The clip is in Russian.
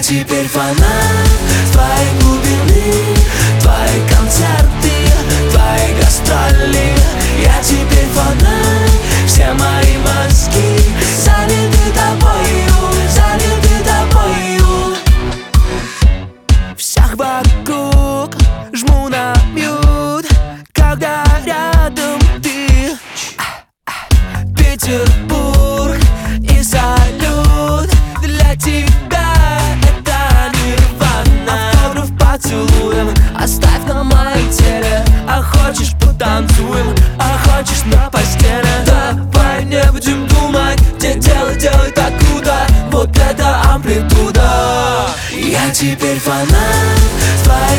теперь фанат твоей глубины, твои концерты, твои гастроли. Я теперь фанат, все мои мозги залиты тобою, залиты тобою. Всех вокруг жму на мьют, когда рядом ты. Петербург и салют для тебя это нирвана. Автограф поцелуем оставь на моем теле, а хочешь потанцуем, а хочешь на постели. Давай не будем думать, где делай так круто, вот это амплитуда. Я теперь фанат твоей